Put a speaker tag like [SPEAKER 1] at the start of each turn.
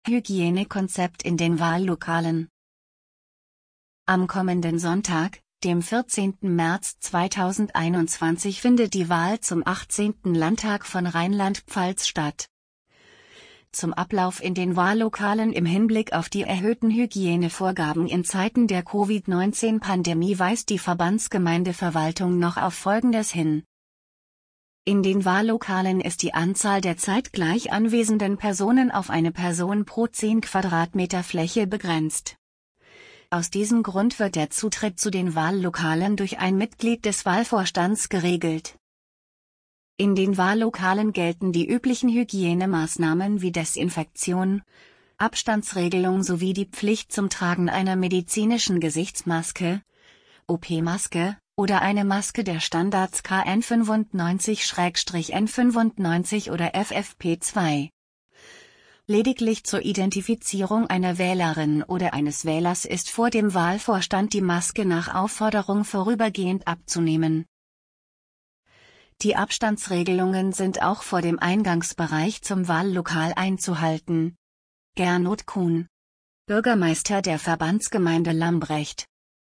[SPEAKER 1] Hygienekonzept in den Wahllokalen. Am kommenden Sonntag, dem 14. März 2021, findet die Wahl zum 18. Landtag von Rheinland-Pfalz statt. Zum Ablauf in den Wahllokalen im Hinblick auf die erhöhten Hygienevorgaben in Zeiten der Covid-19-Pandemie weist die Verbandsgemeindeverwaltung noch auf Folgendes hin. In den Wahllokalen ist die Anzahl der zeitgleich anwesenden Personen auf eine Person pro 10 Quadratmeter Fläche begrenzt. Aus diesem Grund wird der Zutritt zu den Wahllokalen durch ein Mitglied des Wahlvorstands geregelt. In den Wahllokalen gelten die üblichen Hygienemaßnahmen wie Desinfektion, Abstandsregelung sowie die Pflicht zum Tragen einer medizinischen Gesichtsmaske, OP-Maske, oder eine Maske der Standards KN95/N95 oder FFP2. Lediglich zur Identifizierung einer Wählerin oder eines Wählers ist vor dem Wahlvorstand die Maske nach Aufforderung vorübergehend abzunehmen. Die Abstandsregelungen sind auch vor dem Eingangsbereich zum Wahllokal einzuhalten. Gernot Kuhn, Bürgermeister der Verbandsgemeinde Lambrecht.